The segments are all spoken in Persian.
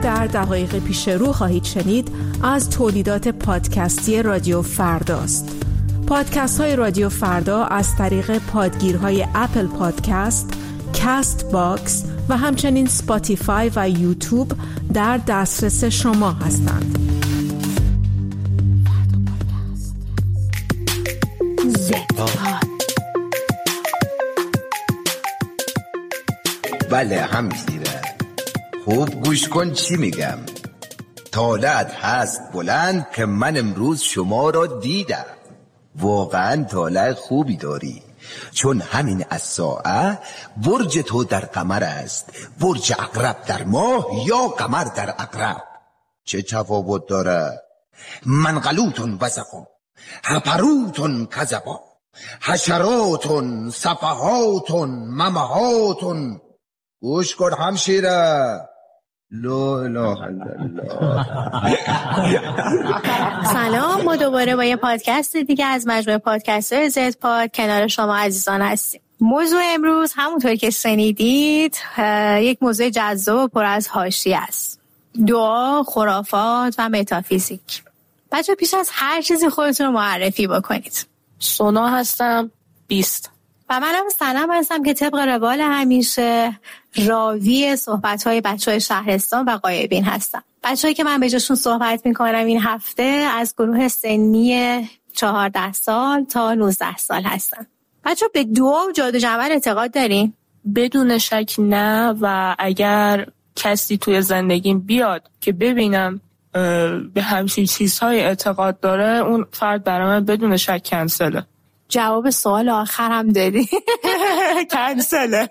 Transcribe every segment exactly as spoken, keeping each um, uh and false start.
در دقایق پیش رو خواهید شنید از تولیدات پادکستی رادیو فرداست. پادکست های رادیو فردا از طریق پادگیرهای اپل پادکست، کاست باکس و همچنین سپاتیفای و یوتیوب در دسترس شما هستند. بله همزیره، خوب گوش کن چی میگم. طالعت هست بلند که من امروز شما را دیدم. واقعا طالع خوبی داری، چون همین از ساعه برج تو در قمر است، برج عقرب در ماه یا قمر در عقرب. چه تفاوت داره؟ منقلوتون وزقا، هپروتون کذبا، حشراتون صفحاتون ممهاتون. گوش کن همشیره. لا اله الا الله. سلام، ما دوباره با یه پادکست دیگه از مجموعه پادکست‌های زد پاد کنار شما عزیزان هستیم. موضوع امروز همونطور که شنیدید یک موضوع جذاب و پر از حاشیه است: دعا، خرافات و متافیزیک. بچه پیش از هر چیزی خودتون رو معرفی بکنید. سونا هستم، بیست. و منم سلام هستم که طبق روال همیشه راوی صحبت‌های بچه‌های شهرستان و غایبین هستم. بچه‌هایی که من به جاشون صحبت می‌کنم این هفته از گروه سنی چهارده سال تا نوزده سال هستن. بچه‌ها به دعا و جادو جمل اعتقاد دارین؟ بدون شک نه، و اگر کسی توی زندگیم بیاد که ببینم به همچین چیزهای اعتقاد داره، اون فرد برای من بدون شک کنسله. جواب سوال آخر هم دادی. کنسله.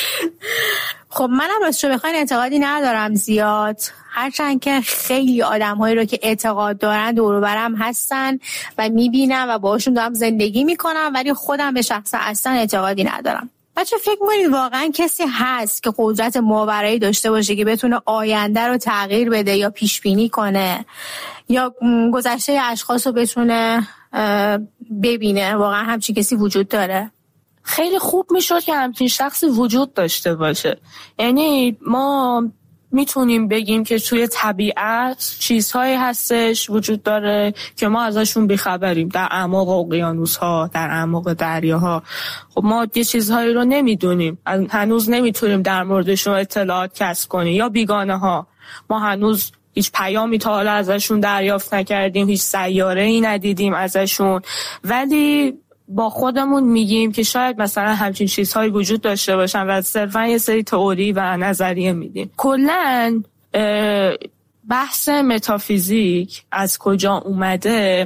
خب منم راستش بخواین اعتقادی ندارم زیاد، هرچند که خیلی آدم‌هایی رو که اعتقاد دارن دور و برم هستن و میبینم و باهاشون دارم زندگی میکنم، ولی خودم به شخص اصلا اعتقادی ندارم. بچه فکر می‌کنید واقعا کسی هست که قدرت ماورایی داشته باشه که بتونه آینده رو تغییر بده یا پیش بینی کنه یا گذشته اشخاص رو بتونه ببینه؟ واقعا همچین کسی وجود داره؟ خیلی خوب میشد که همچین شخصی وجود داشته باشه. یعنی ما میتونیم بگیم که توی طبیعت چیزهایی هستش وجود داره که ما ازشون بیخبریم، در اعماق اقیانوس‌ها، در اعماق دریاها. خب ما یه چیزهایی رو نمیدونیم، هنوز نمیتونیم در موردشون اطلاعات کسب کنیم. یا بیگانه ها، ما هنوز هیچ پیامی تا حالا ازشون دریافت نکردیم، هیچ سیاره‌ای ندیدیم ازشون، ولی با خودمون میگیم که شاید مثلا همچین چیزهایی وجود داشته باشن و صرفا یه سری تئوری و نظریه میدیم. کلاً بحث متافیزیک از کجا اومده؟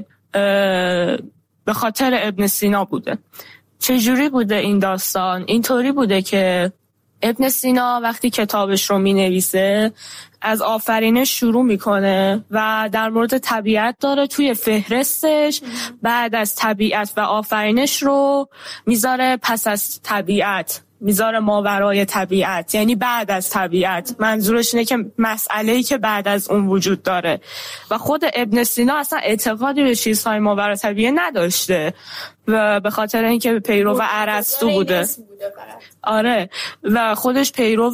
به خاطر ابن سینا بوده. چجوری بوده این داستان؟ اینطوری بوده که ابن سینا وقتی کتابش رو مینویسه از آفرینش شروع میکنه و در مورد طبیعت داره توی فهرستش. بعد از طبیعت و آفرینش رو میذاره پس از طبیعت، میذاره ماورای طبیعت، یعنی بعد از طبیعت. منظورش اینه که مسئله‌ای که بعد از اون وجود داره. و خود ابن سینا اصلا اعتقادی به چیزهای ماورای طبیعت نداشته و به خاطر اینکه پیرو ارسطو بوده. آره، و خودش پیرو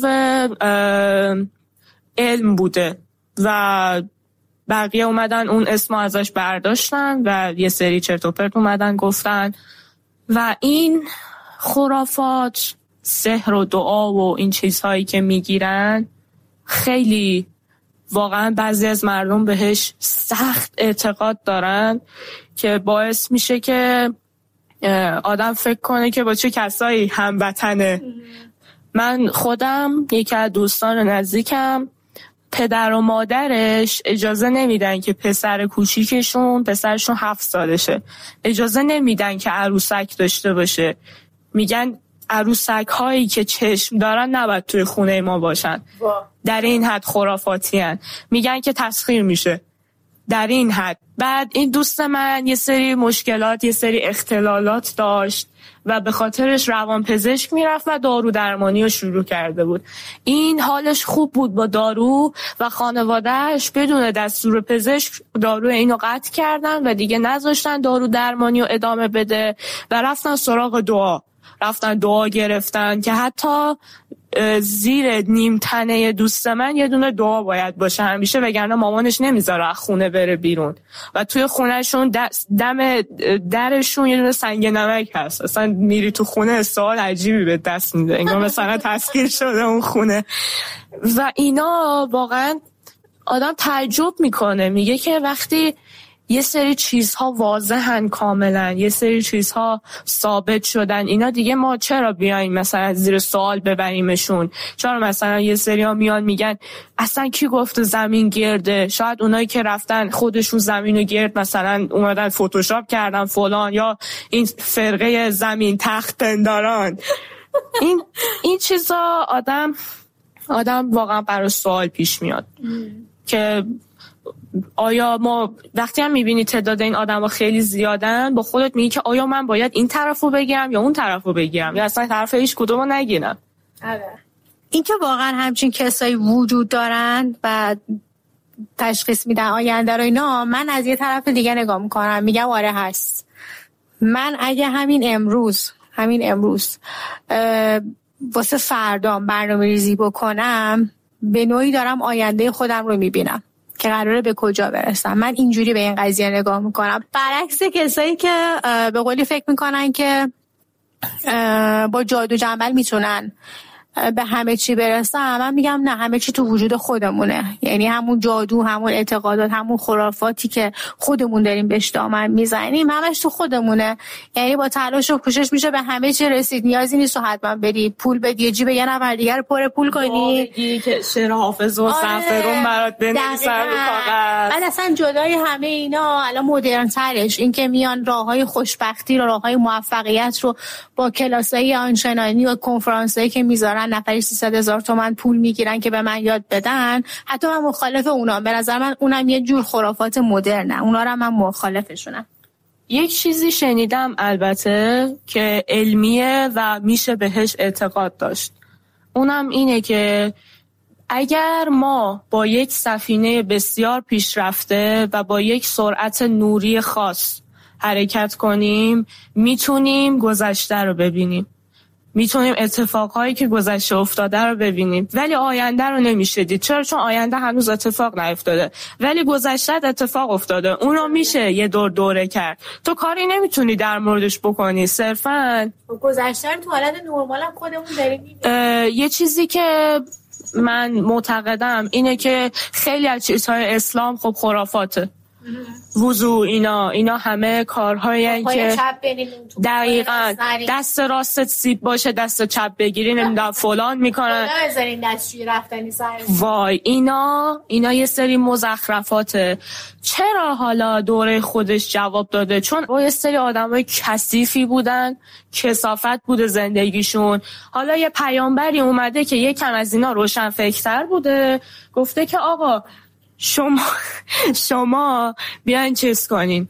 علم بوده و بقیه اومدن اون اسم ازش برداشتن و یه سری چرت و پرت اومدن گفتن. و این خرافات، سحر و دعا و این چیزهایی که میگیرن، خیلی واقعا بعضی از مردم بهش سخت اعتقاد دارن که باعث میشه که آدم فکر کنه که با چه کسایی هموطنه. من خودم یکی از دوستان نزدیکم، پدر و مادرش اجازه نمیدن که پسر کوچیکشون، پسرشون هفت سالشه، اجازه نمیدن که عروسک داشته باشه. میگن عروسک هایی که چشم دارن نباید توی خونه ما باشن. در این حد خرافاتی هن. میگن که تسخیر میشه در این حد. بعد این دوست من یه سری مشکلات، یه سری اختلالات داشت و به خاطرش روانپزشک میرفت و دارو درمانی رو شروع کرده بود. این حالش خوب بود با دارو و خانوادهش بدون دستور پزشک دارو اینو قطع کردن و دیگه نذاشتن دارو درمانی رو ادامه بده و رفتن سراغ دعا. رفتن دعا گرفتن که حتی زیر نیم تنه دوست من یه دونه دعا باید باشه همیشه، وگرنه مامانش نمیذاره از خونه بره بیرون و توی خونهشون دم درشون یه دونه سنگ نمک هست. اصلا میری تو خونه سوال عجیبی به دست میده، انگار مثلا تسخیر شده اون خونه. و اینا واقعا آدم تعجب میکنه، میگه که وقتی یه سری چیزها واضحن کاملا، یه سری چیزها ثابت شدن، اینا دیگه ما چرا بیایم مثلا زیر سوال ببریمشون؟ چرا مثلا یه سری ها میان میگن اصلا کی گفته زمین گرده؟ شاید اونایی که رفتن خودشون زمین رو گرد مثلا اومدن فتوشاپ کردن فلان، یا این فرقه زمین تخت پنداران. این این چیزا آدم آدم واقعا برای سوال پیش میاد که آیا ما وقتی هم میبینی تعداد این آدم ها خیلی زیادن، با خودت میگی که آیا من باید این طرف رو بگیرم یا اون طرف رو بگیرم یا اصلا طرف هیچ کدوم رو نگیرم. این که واقعا همچین کسایی وجود دارن و تشخیص میدن آینده رو اینا، من از یه طرف دیگه نگاه میکنم، میگم آره هست. من اگه همین امروز همین امروز واسه فردام برنامه ریزی بکنم، به نوعی دارم آینده خودم رو میبینم که قراره به کجا برسم. من اینجوری به این قضیه نگاه میکنم، برعکس کسایی که به قولی فکر میکنن که با جادو جنبل میتونن به همه چی برسن. من میگم نه، همه چی تو وجود خودمونه. یعنی همون جادو، همون اعتقادات، همون خرافاتی که خودمون داریم بهش دامن میزنیم، همش تو خودمونه. یعنی با تلاش و کوشش میشه به همه چی رسید. نیازی نیست تو حتما بری پول بدی، جیب یه نفر دیگر رو پر پول کنی، بگی که شعر حافظ و صفرون برات بنویسن رو کاغذ. بعد اصلا جدای همه اینا الان مدرن ترش این که میان راههای خوشبختی رو، راههای موفقیت رو با کلاسای آنچنانی و کنفرانسایی که میذارن نفری سیصد هزار تومان پول میگیرن که به من یاد بدن. حتی من مخالف اونام، به نظر من اونم یه جور خرافات مدرنه، اونا رو من مخالفشونم. یک چیزی شنیدم البته که علمیه و میشه بهش اعتقاد داشت، اونم اینه که اگر ما با یک سفینه بسیار پیشرفته و با یک سرعت نوری خاص حرکت کنیم، میتونیم گذشته رو ببینیم، میتونیم اتفاقهایی که گذشته افتاده رو ببینیم، ولی آینده رو نمیشه دید. چرا؟ چون آینده هنوز اتفاق نیفتاده، ولی گذشته اتفاق افتاده، اون رو میشه یه دور دوره کرد. تو کاری نمیتونی در موردش بکنی، صرفاً گذشته رو تو حالت نرمال هم خودمون داریم. یه چیزی که من معتقدم اینه که خیلی از چیزهای اسلام خب خرافاته، وضو، اینا اینا همه کارهایی که دقیقاً دست راست سیب باشه دست چپ بگیری نمیدونم فلان میکنن، وای اینا اینا یه سری مزخرفاته. چرا حالا دوره خودش جواب داده؟ چون با یه سری آدمای کثیفی بودن، کثافت بوده زندگیشون. حالا یه پیامبری اومده که یکم از اینا روشن فکرتر بوده، گفته که آقا شما شما بیاین چیز کنین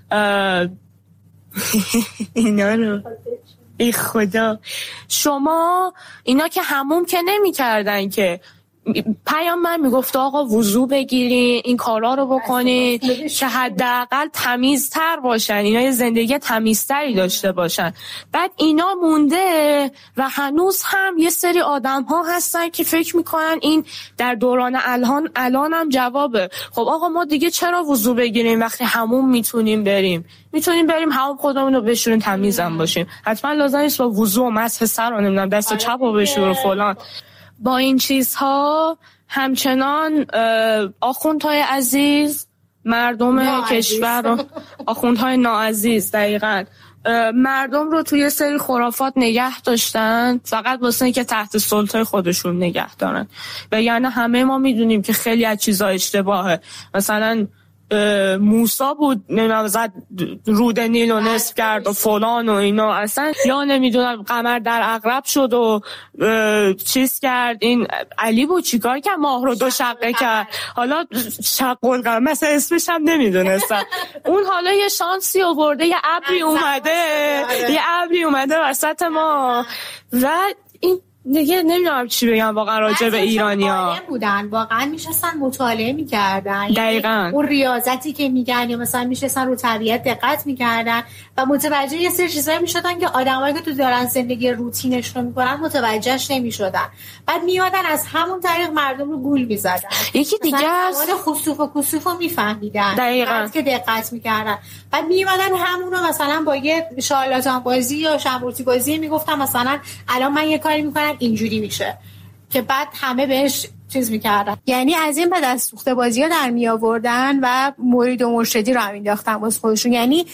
اینا رو، ای خدا، شما اینا که حموم که نمی کردن که پیامبر میگفت آقا وضو بگیرین، این کارا رو بکنین که حداقل تمیزتر باشن، اینا یه زندگی تمیزتری داشته باشن. بعد اینا مونده و هنوز هم یه سری آدم ها هستن که فکر میکنن این در دوران الان الان هم جوابه. خب آقا ما دیگه چرا وضو بگیریم وقتی همون میتونیم بریم میتونیم بریم همون خودمون رو بشوریم تمیزم باشیم؟ حتما لازم نیست با وضو و مسح سر و نمیدونم دست چپ رو بشور و فلان. با این چیزها همچنان آخوندهای عزیز مردم کشور، آخوندهای ناعزیز دقیقاً مردم رو توی سری خرافات نگه داشتن فقط واسه اینکه تحت سلطه خودشون نگه دارن. و یعنی همه ما میدونیم که خیلی از چیزا اشتباهه. مثلا موسی بود نمیدونم زد رود نیل و نصف کرد و فلان و اینا، اصلا یا نمیدونم قمر در عقرب شد و چیز کرد. این علی بود چیکار کرد؟ ماه رو دو شقه کرد. حالا شق القمر مثلا اسمش هم نمیدونستم. اون حالا یه شانسی آورده، یه ابری اومده یه ابری اومده وسط ما و این دیگه نمیدونم چی بگم واقعا راجع به ایرانی‌ها. بودن واقعا میشستن مطالعه میکردن، دقیقاً اون ریاضتی که میگن یا مثلا میشستن رو طبیعت دقت میکردن و متوجه یه سری چیزایی میشدن که آدمایی که تو دارن زندگی روتینش رو میکنن متوجهش نمیشدن. بعد میادن از همون طریق مردم رو گول میزدن. یکی دیگه از خسوف و کسوف رو میفهمیدن، دقیقاً که دقت میکردن. بعد میادن همونو مثلا با یه شارلاتان بازی یا شمورتی بازی میگفتن مثلا الان من یه کاری میکنم اینجوری میشه، که بعد همه بهش چیز میکردن. یعنی از این به دست سوخته بازی ها در می آوردن و مرید و مرشدی رو هم مینداختن واسه خودشون. یعنی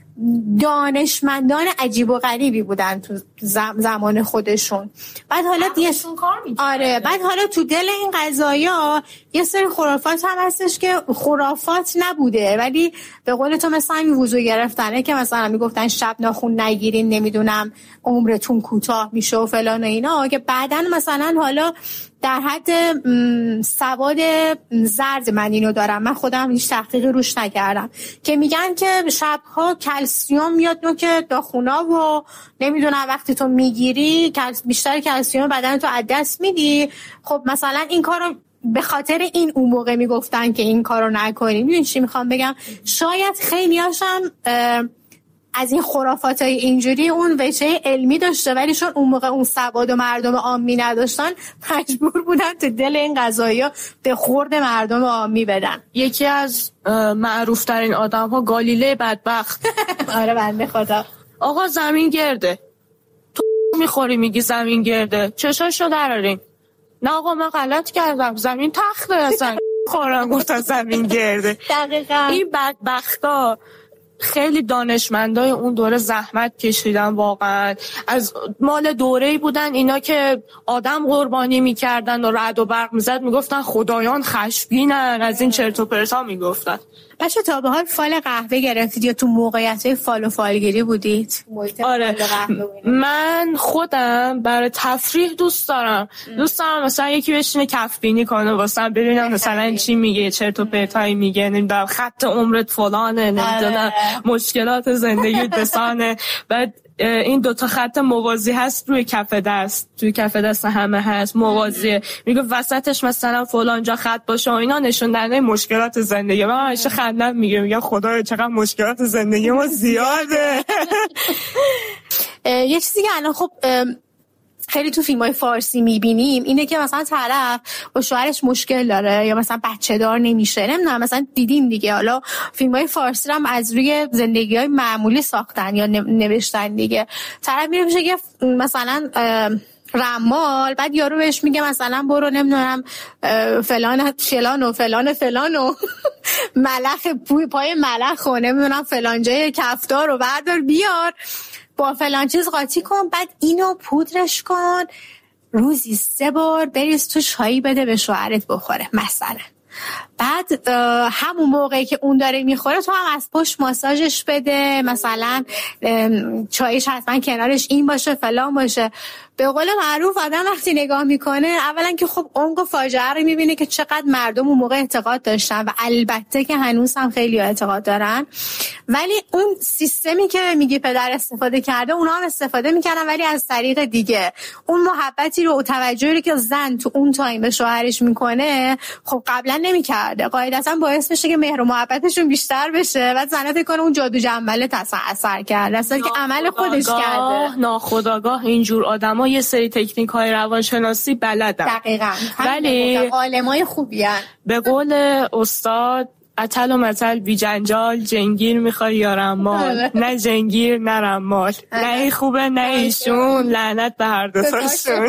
دانشمندان عجیب و غریبی بودن تو زمان خودشون. بعد حالا دیگه آره بعد حالا تو دل این قضایا یه سری خرافات هم هستش که خرافات نبوده، ولی به قول تو مثلا این وضو گرفتنه که مثلا میگفتن شب ناخون نگیرین، نمیدونم عمرتون کوتاه میشه و فلان و اینا، که بعدن مثلا حالا در حد سواد زرد من اینو دارم، من خودم هیچ تحقیقی روش نکردم، که میگن که شبها کلسیوم میاد نوک داخونا و نمیدونم وقتی تو میگیری بیشتر کلسیوم بدن تو از دست میدی. خب مثلا این کارو به خاطر این اون موقع میگفتن که این کارو نکنی. میدونی چی میخوام بگم؟ شاید خیلی هاشم از این خرافات های اینجوری اون وجه علمی داشته، ولی چون اون موقع اون سواد و مردم عامی نداشتن مجبور بودن تو دل این قضایا به خورد مردم عامی بدن. یکی از معروف ترین آدم ها گالیله بدبخت. آره بنده خدا. آقا زمین گرده، تو میخوری میگی زمین گرده، چشاشو درارین. نه آقا من غلط کردم، زمین تخته اصلا خورم گفتن زمین گرده. دقیقاً این بدبختا خیلی دانشمندای اون دوره زحمت کشیدن، واقعا از مال دوره‌ای بودن اینا که آدم قربانی میکردن و رعد و برق میزد، میگفتن خدایان خشمگینن، از این چرت و پرتا میگفتن. بچه تا به حال فال قهوه گرفتید یا تو موقعیت فال و فالگیری بودید؟ آره من خودم برای تفریح دوست دارم ام. دوست دارم مثلا یکی بشینه کف بینی کنه واسم ببینم مثلا چی میگه، چرت و پرتایی میگه، نمیدونم خط عمرت فلانه، نمیدونم مشکلات زندگی بسانه. بعد این دوتا خط موازی هست روی کف دست، توی کف دست همه هست موازیه، میگه وسطش مثلا فلان جا خط باشه و اینا نشون دهنده مشکلات زندگی. من همیشه خندم میگه میگم خدایا چقدر مشکلات زندگی ما زیاده. یه چیزی که الان خب خیلی تو فیلم‌های فارسی می‌بینیم اینه که مثلا طرف با شوهرش مشکل داره یا مثلا بچه دار نمیشه، نمیدونم مثلا دیدین دیگه، حالا فیلم‌های فارسی هم از روی زندگی‌های معمولی ساختن یا نوشتن دیگه. طرف میره میشه که مثلا رمال، بعد یارو بهش میگه مثلا برو نمیدونم فلان فلان و فلان فلان و ملخ پای ملخ و نمیدونم فلان جای کفتار رو بردار بیار با فلان چیز قاطی کن، بعد اینو پودرش کن، روزی سه بار بریز تو چایی بده به شوهرت بخوره مثلا. بعد همون موقعی که اون داره میخوره تو هم از پشت ماساژش بده، مثلا چایش حتما کنارش این باشه فلان باشه. به قول معروف آدم وقتی نگاه میکنه اولا که خب عمق و فاجعه رو میبینه که چقدر مردم اون موقع اعتقاد داشتن و البته که هنوز هم خیلی اعتقاد دارن، ولی اون سیستمی که میگی پدر استفاده کرده اونا هم استفاده میکردن، ولی از طریق دیگه. اون محبتی رو و توجهی رو که زن تو اون تایم به شوهرش میکنه خب قبلا نمیکرده، قاعدتا باعث میشه که مهر و محبتشون بیشتر بشه و زنه فکر کنه اون جادو جنبله اثر کرده، اصلا که عمل خودش کرده. ناخودآگاه اینجور آدما یه سری تکنیک های روانشناسی بلدن. دقیقاً. ولی عالمای خوبی هن. به قول استاد اتل و متل بی جنجال، جنگیر میخوای یا رمال، نه جنگیر نه رمال، نه ای خوبه نه ایشون، لعنت به هر دو تاشون.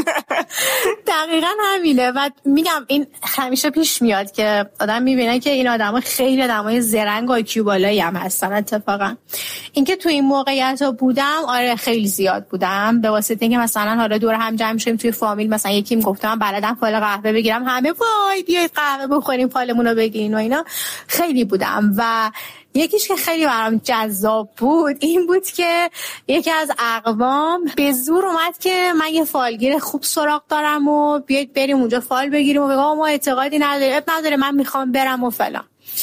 دقیقاً همینه. و میگم این همیشه پیش میاد که آدم میبینه که این آدما خیلی آدمای زرنگ و آیکیو بالایی هم هستن. اتفاقا اینکه تو این موقعیت ها بودم آره خیلی زیاد بودم، به واسطه اینکه مثلا حالا دور هم جمع شیم توی فامیل، مثلا یکی میگفتم من بلدم فال قهوه بگیرم، همه وای بیاید قهوه بخوریم فالمون رو بگیرین و اینا، خیلی بودم. و یکیش که خیلی برام جذاب بود این بود که یکی از اقوام به زور اومد که من یه فالگیر خوب سراغ دارم و بیاید بریم اونجا فال بگیریم و بگم ما اعتقادی نداره، اب نداره من میخوام برم و فلان.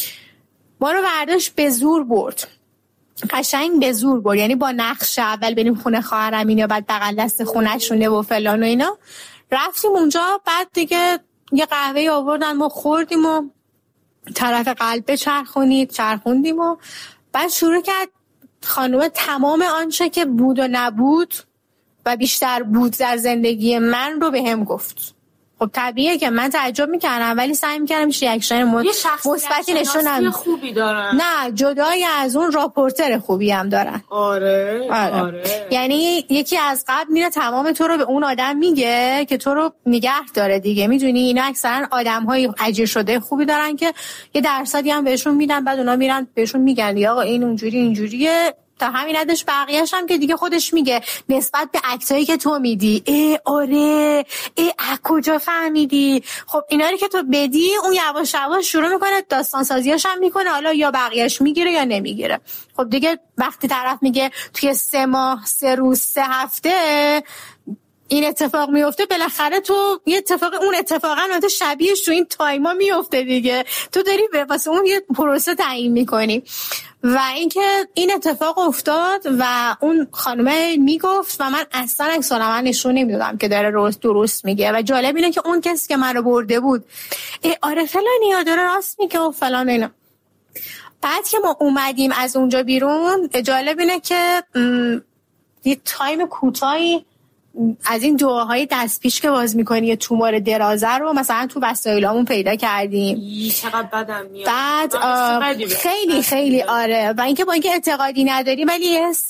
ما رو برداشت به زور برد، قشنگ به زور برد، یعنی با نقش اول بریم خونه خواهرم اینا، بعد بغل دست خونه‌شونه و فلان و اینا. رفتیم اونجا، بعد دیگه یه قهوه آوردن ما خوردیم و طرف قلب بچرخونید چرخوندیم و بعد شروع کرد خانومه تمام آنچه که بود و نبود و بیشتر بود در زندگی من رو به هم گفت. خب طبیعیه که من تعجب میکردم ولی سعی میکردم ریاکشن مثبتی نشونم. خوبی دارن. نه جدای از اون راپورتر خوبی هم دارن. آره آره, آره. یعنی یکی از قبل میره تمام تو رو به اون آدم میگه که تو رو نگه داره دیگه. میدونی اینا اکثرا آدم‌های اجیر شده خوبی دارن که یه درصدی هم بهشون میدن، بعد اونا میرن بهشون میگن آقا این اونجوری اینجوریه. تا همین ادش بقیه‌اش هم که دیگه خودش میگه نسبت به اکتایی که تو میدی، ای آره ای از کجا فهمیدی. خب اینا رو که تو بدی اون یواش یواش شروع میکنه داستان سازیاش هم میکنه، حالا یا بقیه‌اش میگیره یا نمیگیره. خب دیگه وقتی طرف میگه توی سه ماه سه روز سه هفته این اتفاق میفته، بالاخره تو یه اتفاق اون اتفاقا البته شبیهش تو این تایما میفته دیگه، تو داری واسه اون یه پروسه تعیین میکنی. و اینکه این اتفاق افتاد و اون خانومه میگفت و من اصلا عکس العمل نشون نمیدادم که داره درست درست میگه. و جالب اینه که اون کسی که منو برده بود ای آره فلانی ها داره راست میگه و فلان اینا. بعد که ما اومدیم از اونجا بیرون، جالب اینه که یه تایم کوتاهی از این دعاهای دست پیش که باز میکنی یه تومار درازه رو مثلا تو وسایلامون پیدا کردیم. چقدر بدم میاد. بعد خیلی خیلی آره. و اینکه با اینکه اعتقادی نداریم ولی یه حس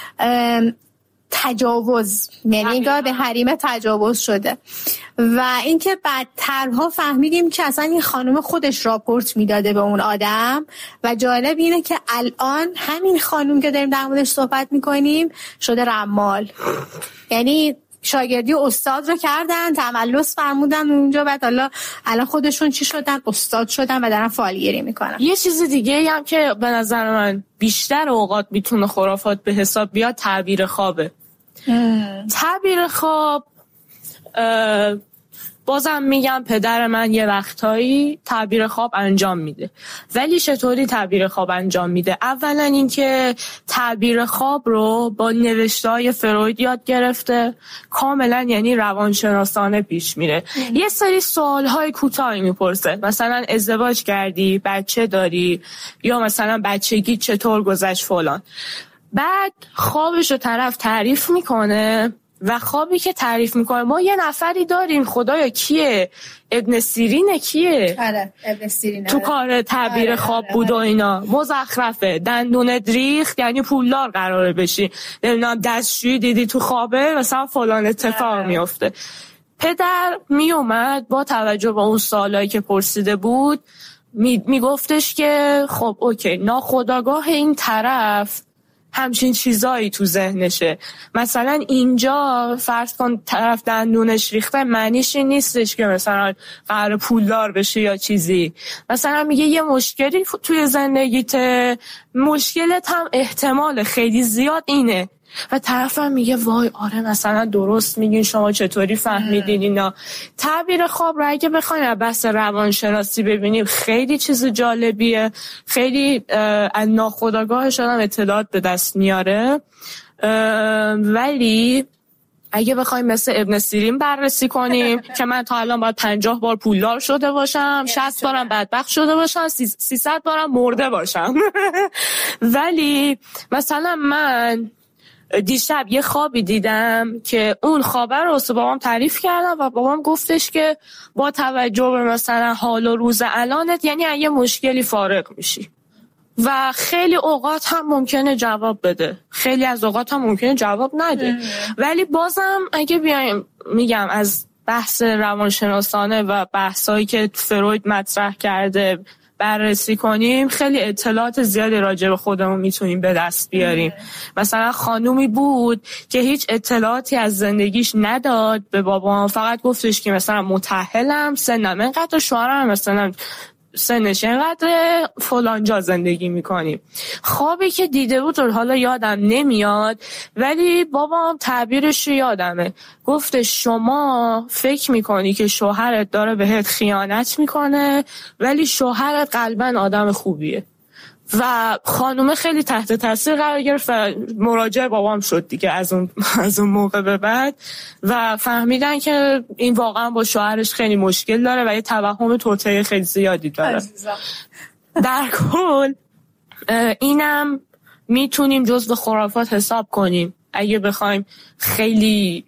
تجاوز، یعنی انگار به حریم تجاوز شده. و اینکه بعدترها فهمیدیم که اصلا این خانم خودش راپورت میداده به اون آدم. و جالب اینه که الان همین خانم که داریم در موردش صحبت میکنیم شده رمال، یعنی شاگردی استاد رو کردن، تملص فرمودن اونجا، بعد حالا الان خودشون چی شدن؟ استاد شدن و دارن فعالگیری میکنن. یه چیز دیگه هم که به نظر من بیشتر اوقات میتونه خرافات به حساب بیاد تعبیر خوابه. ام. تعبیر خواب بازم میگم پدر من یه وقتایی تعبیر خواب انجام میده. ولی چطوری تعبیر خواب انجام میده؟ اولا اینکه تعبیر خواب رو با نوشته‌های فروید یاد گرفته، کاملا یعنی روانشناسانه پیش میره. ام. یه سری سوالهای کوتاهی میپرسه، مثلا ازدواج کردی، بچه داری، یا مثلا بچگی چطور گذشت فلان. بعد خوابش رو طرف تعریف میکنه و خوابی که تعریف میکنه ما یه نفری داریم، خدایا کیه؟ ابن سیرینه کیه؟ آره ابن سیرینه. تو کار تعبیر آره، خواب آره، بود و اینا مزخرفه. دندونت ریخت یعنی پولدار قراره بشی، نمیدونم دستشویی دیدی تو خوابه مثلا فلان اتفاق آره. میفته. پدر میومد با توجه به اون سوالایی که پرسیده بود می میگفتش که خب اوکی ناخودآگاه این طرف همچین چیزایی تو ذهنشه. مثلا اینجا فرض کن طرف دندونش ریخته، معنیش این نیستش که مثلا قرار پولدار بشه یا چیزی. مثلا میگه یه مشکلی توی زندگیته، مشکلت هم احتمال خیلی زیاد اینه و طرف هم میگه وای آره مثلا درست میگین، شما چطوری فهمیدین اینا. تعبیر خواب رو اگه بخوایم بحث روانشناسی ببینیم خیلی چیز جالبیه، خیلی از ناخودآگاهش آدم اطلاعات به دست میاره. ولی اگه بخوایم مثل ابن سیرین بررسی کنیم که من تا الان باید پنجاه بار پولدار شده باشم، شصت بارم بدبخت شده باشم، سیصد بارم مرده باشم ولی مثلا من دیشب یه خوابی دیدم که اون خوابه رو واسه بابام تعریف کردم و بابام گفتش که با توجه به مثلا حال و روز الانت یعنی اگه مشکلی فارغ میشی و خیلی اوقات هم ممکنه جواب بده، خیلی از اوقات هم ممکنه جواب نده. ولی بازم اگه بیایم میگم از بحث روانشناسانه و بحثایی که فروید مطرح کرده بررسی کنیم، خیلی اطلاعات زیادی راجع به خودمون میتونیم به دست بیاریم. مثلا خانومی بود که هیچ اطلاعاتی از زندگیش نداد به بابام، فقط گفتش که مثلا متأهلم، سنم اینقدر، شوهرم مثلا سنش اینقدر، فلان جا زندگی میکنیم. خوابی که دیده بود حالا یادم نمیاد ولی بابام تعبیرش رو یادمه، گفته شما فکر میکنی که شوهرت داره بهت خیانت میکنه ولی شوهرت قلباً آدم خوبیه و خانومه خیلی تحت تاثیر قرار گرفت و مراجع بابام شد دیگه از اون از اون موقع به بعد و فهمیدن که این واقعا با شوهرش خیلی مشکل داره و یه توهم توطئه خیلی زیادی داره. در کل اینم میتونیم جزو خرافات حساب کنیم اگه بخوایم خیلی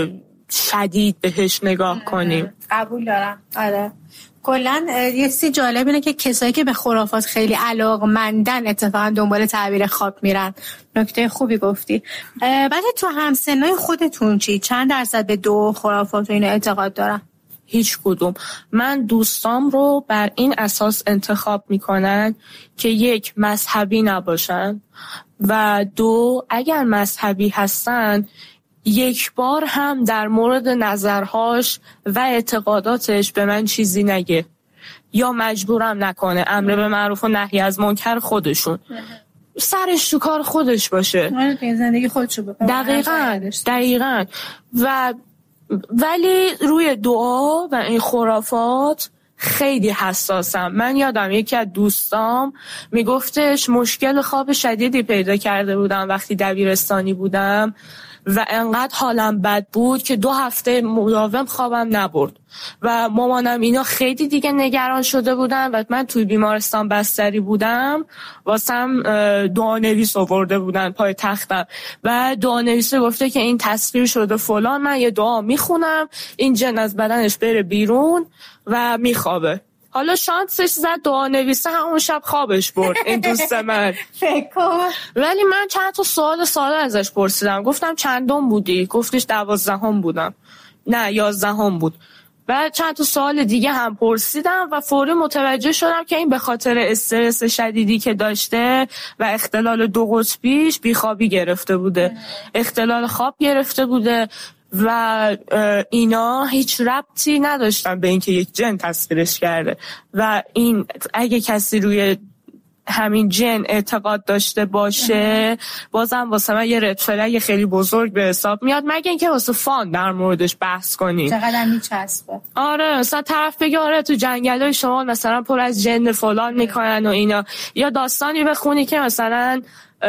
شدید بهش نگاه کنیم. قبول دارم. آره. کلا یه چیز جالب اینه که کسایی که به خرافات خیلی علاقمندن اتفاقا دنبال تعبیر خواب میرن. نکته خوبی گفتی. بعد تو همسنای خودتون چی؟ چند درصد به دو خرافات و اینا اعتقاد دارن؟ هیچ کدوم. من دوستام رو بر این اساس انتخاب میکنن که یک مذهبی نباشن و دو اگر مذهبی هستن یک بار هم در مورد نظرهاش و اعتقاداتش به من چیزی نگه یا مجبورم نکنه. امر به معروف و نهی از منکر خودشون، سرش تو کار خودش باشه، زندگی خودشو بکنه. دقیقاً دقیقاً و ولی روی دعا و این خرافات خیلی حساسم. من یادم یکی از دوستام میگفتش مشکل خواب شدیدی پیدا کرده بودم وقتی دبیرستانی بودم و انقدر حالم بد بود که دو هفته مداوم خوابم نبرد و مامانم اینا خیلی دیگه نگران شده بودن و من توی بیمارستان بستری بودم واسم دعانویس آورده بودن پای تختم و دعانویس گفته که این تصویر شده فلان، من یه دعا میخونم این جن از بدنش بره بیرون و میخوابه. حالا شانسش زد دعا نویسه همون شب خوابش برد این دوست من. ولی من چند تا سوال ساده ازش پرسیدم، گفتم چندم بودی؟ گفتش دوازدهم بودم. نه یازدهم بود. بعد چند تا سوال دیگه هم پرسیدم و فوری متوجه شدم که این به خاطر استرس شدیدی که داشته و اختلال دو قطبیش بیخوابی گرفته بوده، اختلال خواب گرفته بوده و اینا هیچ ربطی نداشتن به اینکه یک جن تصویرش کرده و این اگه کسی روی همین جن اعتقاد داشته باشه بازم واسه من یه رد فلگ خیلی بزرگ به حساب میاد، مگه اینکه واسه فان در موردش بحث کنی. چقدر میچسبه. آره مثلا طرف بگه آره تو جنگلای شما مثلا پر از جن فلان میکنن و اینا، یا داستانی بخونی که مثلا